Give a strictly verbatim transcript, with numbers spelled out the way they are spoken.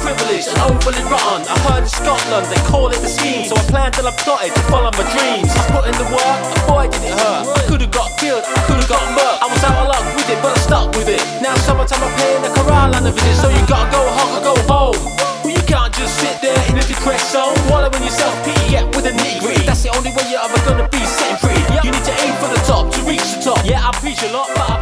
privileged and overly rotten. I heard in Scotland they call it the scheme, so I planned and I plotted to follow my dreams. I put in the work, and boy did it hurt. I could've got killed, I could've got murked. I was out of luck with it, but I stuck with it. Now summertime I'm paying the corral and a visit, so you gotta go home or go home. Well, you can't just sit there in a depressed zone, wallowing yourself pity, yet with a nitty gritty. That's the only way you're ever gonna be setting free. You need to aim for the top to reach the top. Yeah, I preach a lot, but I